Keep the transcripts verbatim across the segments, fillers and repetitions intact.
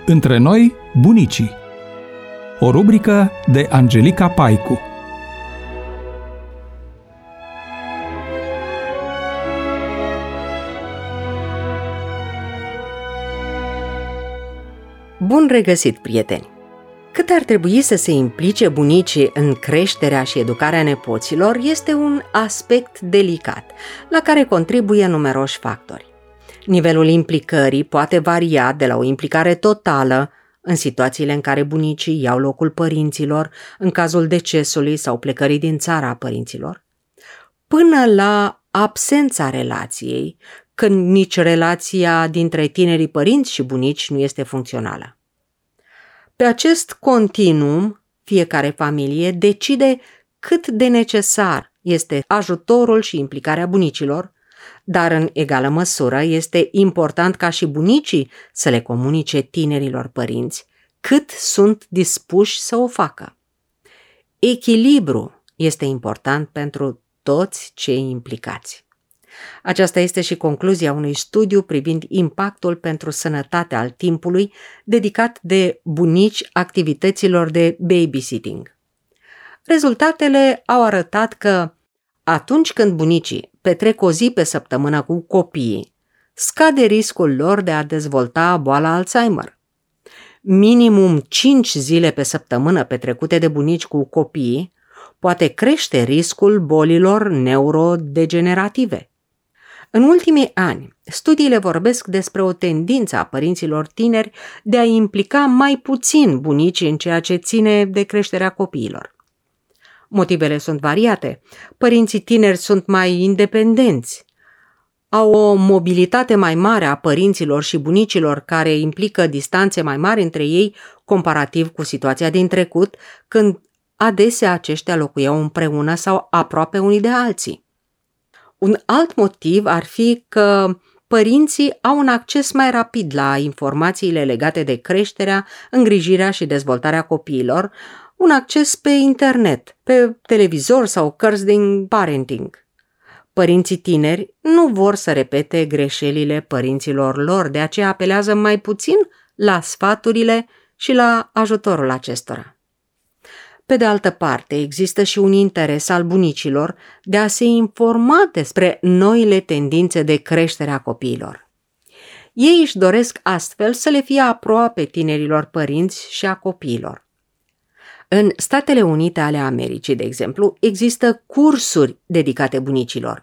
Între noi, bunicii. O rubrică de Angelica Paicu. Bun regăsit, prieteni! Cât ar trebui să se implice bunicii în creșterea și educarea nepoților este un aspect delicat, la care contribuie numeroși factori. Nivelul implicării poate varia de la o implicare totală în situațiile în care bunicii iau locul părinților, în cazul decesului sau plecării din țara a părinților, până la absența relației, când nici relația dintre tinerii părinți și bunici nu este funcțională. Pe acest continuum, fiecare familie decide cât de necesar este ajutorul și implicarea bunicilor, dar în egală măsură este important ca și bunicii să le comunice tinerilor părinți cât sunt dispuși să o facă. Echilibru este important pentru toți cei implicați. Aceasta este și concluzia unui studiu privind impactul pentru sănătatea al timpului dedicat de bunici activităților de babysitting. Rezultatele au arătat că atunci când bunicii petrec o zi pe săptămână cu copiii, scade riscul lor de a dezvolta boala Alzheimer. Minimum cinci zile pe săptămână petrecute de bunici cu copiii poate crește riscul bolilor neurodegenerative. În ultimii ani, studiile vorbesc despre o tendință a părinților tineri de a implica mai puțin bunicii în ceea ce ține de creșterea copiilor. Motivele sunt variate. Părinții tineri sunt mai independenți, au o mobilitate mai mare a părinților și bunicilor care implică distanțe mai mari între ei comparativ cu situația din trecut, când adesea aceștia locuiau împreună sau aproape unii de alții. Un alt motiv ar fi că părinții au un acces mai rapid la informațiile legate de creșterea, îngrijirea și dezvoltarea copiilor, un acces pe internet, pe televizor sau cărți din parenting. Părinții tineri nu vor să repete greșelile părinților lor, de aceea apelează mai puțin la sfaturile și la ajutorul acestora. Pe de altă parte, există și un interes al bunicilor de a se informa despre noile tendințe de creștere a copiilor. Ei își doresc astfel să le fie aproape tinerilor părinți și a copiilor. În Statele Unite ale Americii, de exemplu, există cursuri dedicate bunicilor.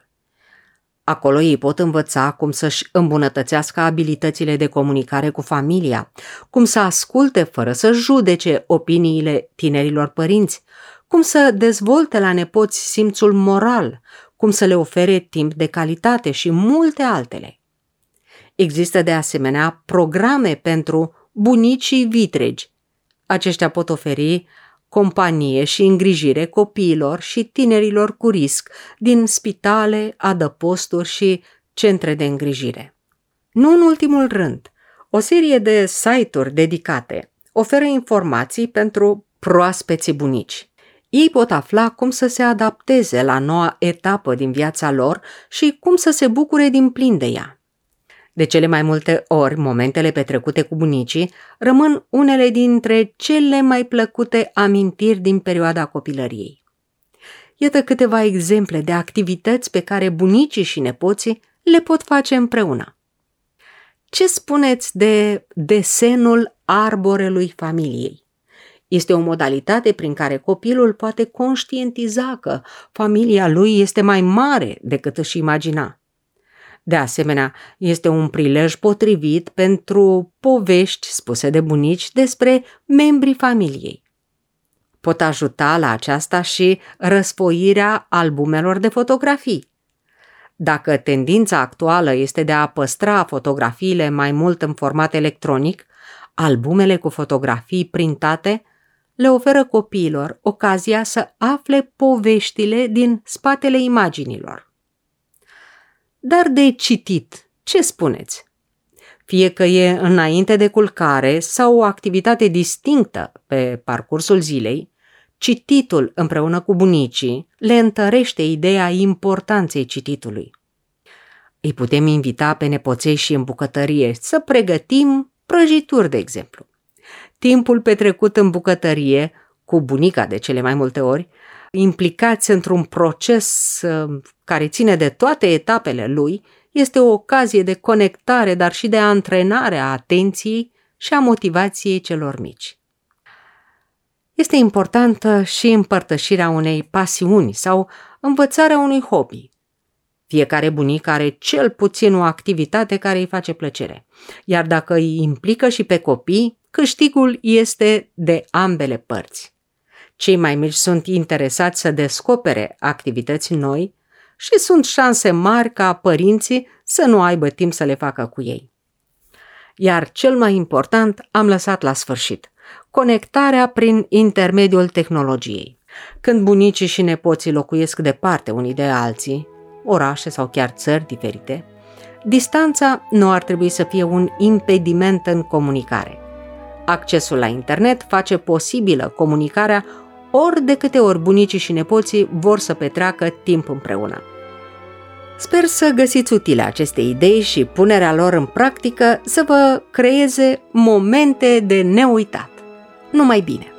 Acolo ei pot învăța cum să-și îmbunătățească abilitățile de comunicare cu familia, cum să asculte fără să judece opiniile tinerilor părinți, cum să dezvolte la nepoți simțul moral, cum să le ofere timp de calitate și multe altele. Există de asemenea programe pentru bunicii vitregi. Aceștia pot oferi companie și îngrijire copiilor și tinerilor cu risc din spitale, adăposturi și centre de îngrijire. Nu în ultimul rând, o serie de site-uri dedicate oferă informații pentru proaspeții bunici. Ei pot afla cum să se adapteze la noua etapă din viața lor și cum să se bucure din plin de ea. De cele mai multe ori, momentele petrecute cu bunicii rămân unele dintre cele mai plăcute amintiri din perioada copilăriei. Iată câteva exemple de activități pe care bunicii și nepoții le pot face împreună. Ce spuneți de desenul arborelui familiei? Este o modalitate prin care copilul poate conștientiza că familia lui este mai mare decât își imagina. De asemenea, este un prilej potrivit pentru povești spuse de bunici despre membrii familiei. Pot ajuta la aceasta și răsfoirea albumelor de fotografii. Dacă tendința actuală este de a păstra fotografiile mai mult în format electronic, albumele cu fotografii printate le oferă copiilor ocazia să afle poveștile din spatele imaginilor. Dar de citit, ce spuneți? Fie că e înainte de culcare sau o activitate distinctă pe parcursul zilei, cititul împreună cu bunicii le întărește ideea importanței cititului. Îi putem invita pe nepoței și în bucătărie să pregătim prăjituri, de exemplu. timpul petrecut în bucătărie, cu bunica de cele mai multe ori, implicați într-un proces care ține de toate etapele lui, este o ocazie de conectare, dar și de antrenare a atenției și a motivației celor mici. Este importantă și împărtășirea unei pasiuni sau învățarea unui hobby. Fiecare bunic are cel puțin o activitate care îi face plăcere, iar dacă îi implică și pe copii, câștigul este de ambele părți. Cei mai mici sunt interesați să descopere activități noi și sunt șanse mari ca părinții să nu aibă timp să le facă cu ei. Iar cel mai important am lăsat la sfârșit: conectarea prin intermediul tehnologiei. Când bunicii și nepoții locuiesc departe unii de alții, orașe sau chiar țări diferite, distanța nu ar trebui să fie un impediment în comunicare. Accesul la internet face posibilă comunicarea ori de câte ori bunicii și nepoții vor să petreacă timp împreună. Sper să găsiți utile aceste idei și punerea lor în practică să vă creeze momente de neuitat. Numai bine!